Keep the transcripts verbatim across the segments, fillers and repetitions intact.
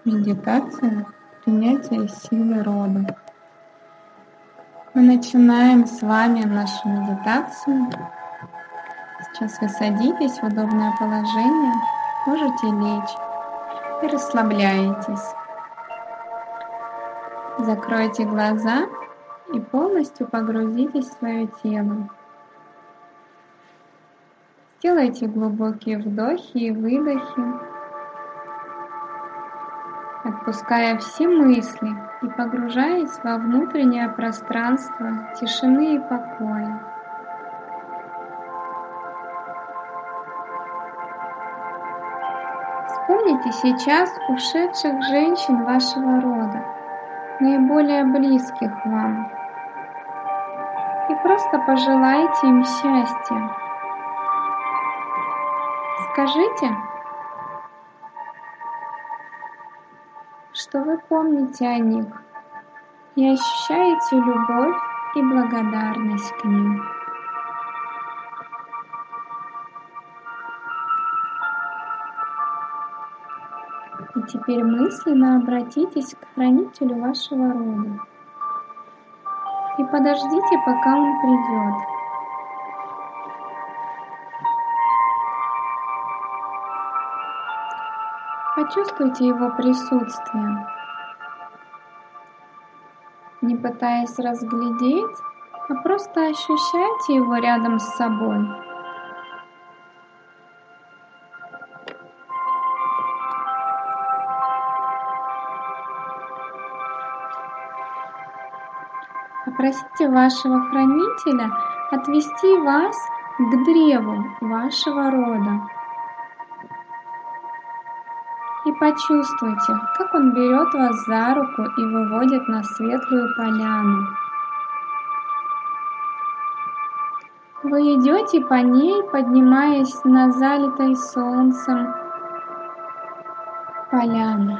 Медитация принятия силы рода. Мы начинаем с вами нашу медитацию. Сейчас вы садитесь в удобное положение, можете лечь и расслабляетесь. Закройте глаза и полностью погрузитесь в свое тело. Сделайте глубокие вдохи и выдохи, отпуская все мысли и погружаясь во внутреннее пространство тишины и покоя. Вспомните сейчас ушедших женщин вашего рода, наиболее близких вам, и просто пожелайте им счастья. Скажите, что вы помните о них и ощущаете любовь и благодарность к ним. И теперь мысленно обратитесь к хранителю вашего рода и подождите, пока он придет. Почувствуйте его присутствие, не пытаясь разглядеть, а просто ощущайте его рядом с собой. Попросите вашего хранителя отвести вас к древу вашего рода. И почувствуйте, как он берет вас за руку и выводит на светлую поляну. Вы идете по ней, поднимаясь на залитой солнцем поляну.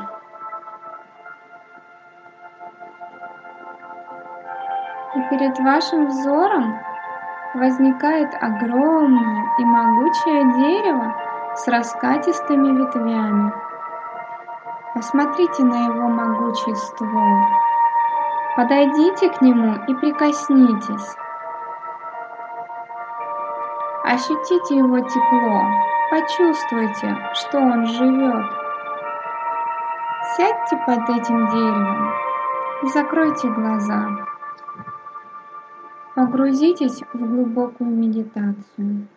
И перед вашим взором возникает огромное и могучее дерево с раскатистыми ветвями. Посмотрите на его могучий ствол. Подойдите к нему и прикоснитесь. Ощутите его тепло. Почувствуйте, что он живет. Сядьте под этим деревом и закройте глаза. Погрузитесь в глубокую медитацию.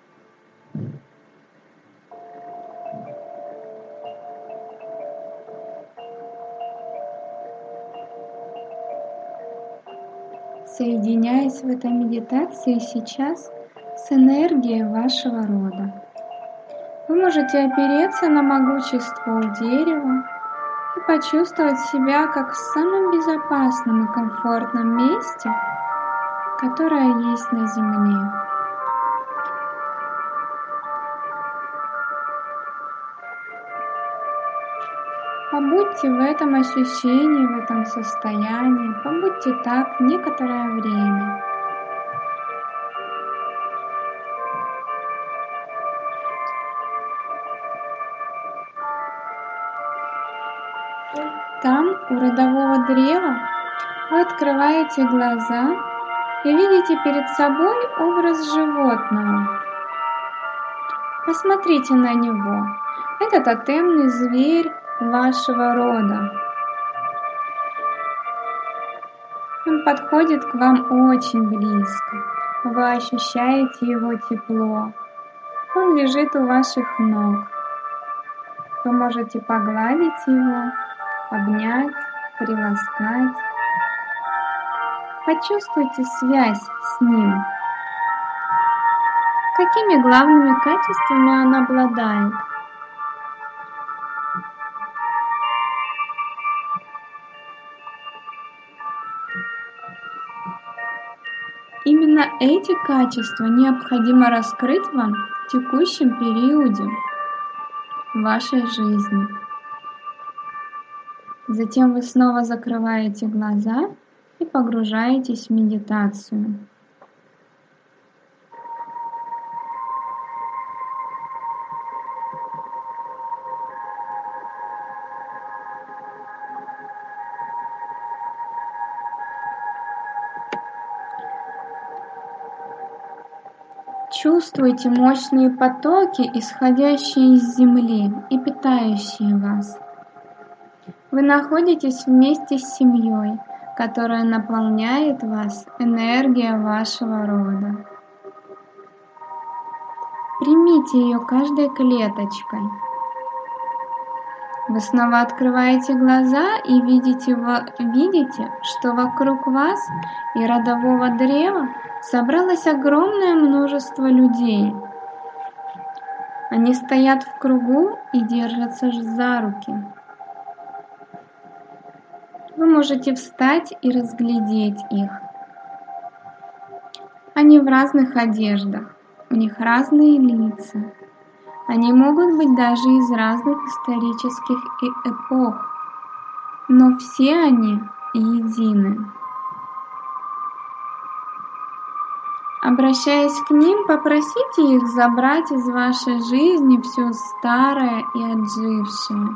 Соединяясь в этой медитации сейчас с энергией вашего рода. Вы можете опереться на могучий ствол дерева и почувствовать себя как в самом безопасном и комфортном месте, которое есть на Земле. Побудьте в этом ощущении, в этом состоянии, побудьте так некоторое время. Там, у родового древа, вы открываете глаза и видите перед собой образ животного. Посмотрите на него. Это тотемный зверь вашего рода. Он подходит к вам очень близко. Вы ощущаете его тепло. Он лежит у ваших ног. Вы можете погладить его, обнять, приласкать. Почувствуйте связь с ним. Какими главными качествами он обладает? Именно эти качества необходимо раскрыть вам в текущем периоде вашей жизни. Затем вы снова закрываете глаза и погружаетесь в медитацию. Чувствуйте мощные потоки, исходящие из Земли и питающие вас. Вы находитесь вместе с семьей, которая наполняет вас энергией вашего рода. Примите ее каждой клеточкой. Вы снова открываете глаза и видите, видите, что вокруг вас и родового древа собралось огромное множество людей. Они стоят в кругу и держатся за руки. Вы можете встать и разглядеть их. Они в разных одеждах, у них разные лица. Они могут быть даже из разных исторических эпох, но все они едины. Обращаясь к ним, попросите их забрать из вашей жизни все старое и отжившее.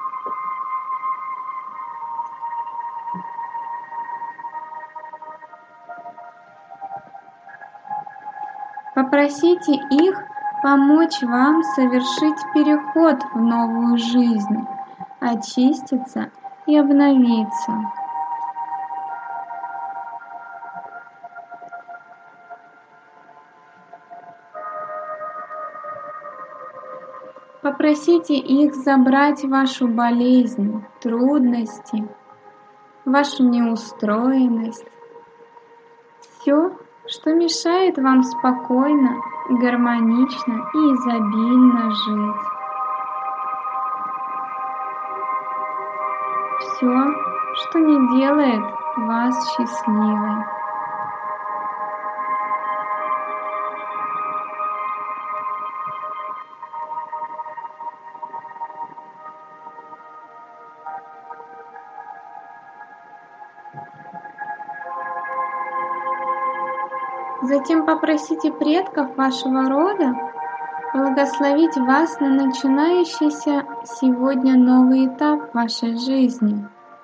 Попросите их помочь вам совершить переход в новую жизнь, очиститься и обновиться. Попросите их забрать вашу болезнь, трудности, вашу неустроенность, все, что мешает вам спокойно, гармонично и изобильно жить. Все, что не делает вас счастливой. Затем попросите предков вашего рода благословить вас на начинающийся сегодня новый этап вашей жизни.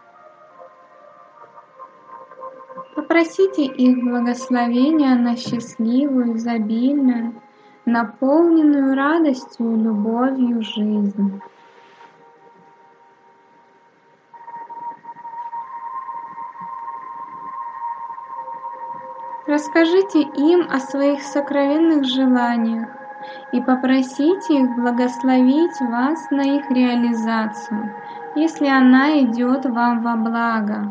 Попросите их благословения на счастливую, изобильную, наполненную радостью и любовью жизнь. Расскажите им о своих сокровенных желаниях и попросите их благословить вас на их реализацию, если она идет вам во благо.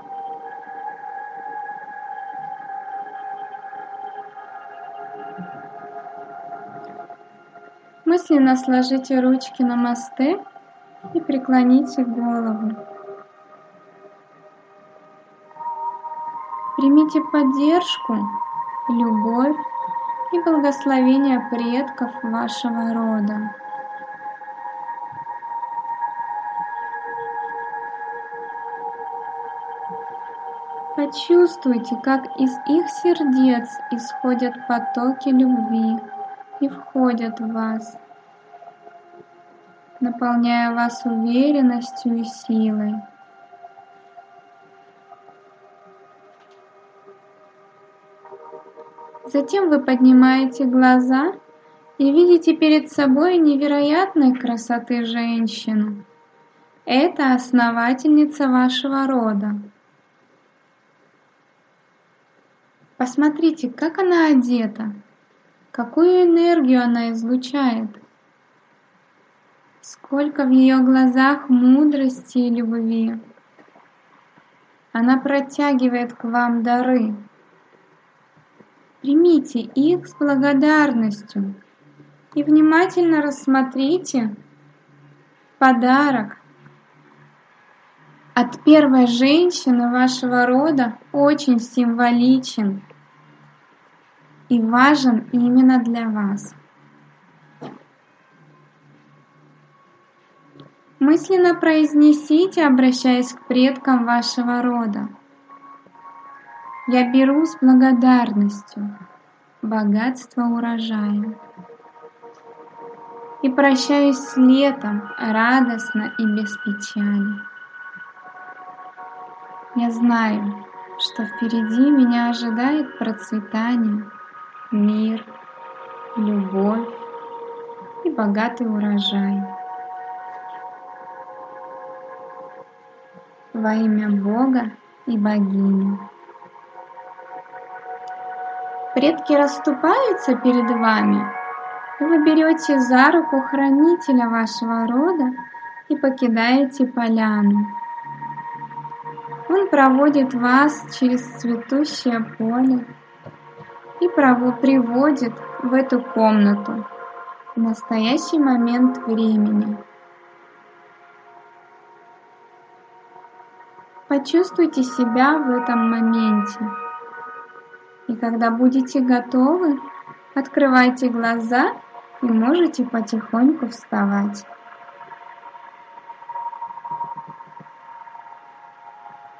Мысленно сложите ручки намасте и преклоните голову. Примите поддержку, любовь и благословение предков вашего рода. Почувствуйте, как из их сердец исходят потоки любви и входят в вас, наполняя вас уверенностью и силой. Затем вы поднимаете глаза и видите перед собой невероятной красоты женщину. Это основательница вашего рода. Посмотрите, как она одета, какую энергию она излучает, сколько в ее глазах мудрости и любви. Она протягивает к вам дары. Примите их с благодарностью и внимательно рассмотрите подарок от первой женщины вашего рода. Очень символичен и важен именно для вас. Мысленно произнесите, обращаясь к предкам вашего рода: «Я беру с благодарностью богатство урожая и прощаюсь с летом радостно и без печали. Я знаю, что впереди меня ожидает процветание, мир любовь и богатый урожай. Во имя Бога и богини. Предки расступаются перед вами, и вы берете за руку хранителя вашего рода и покидаете поляну. Он проводит вас через цветущее поле и приводит в эту комнату в настоящий момент времени. Почувствуйте себя в этом моменте. И когда будете готовы, открывайте глаза и можете потихоньку вставать.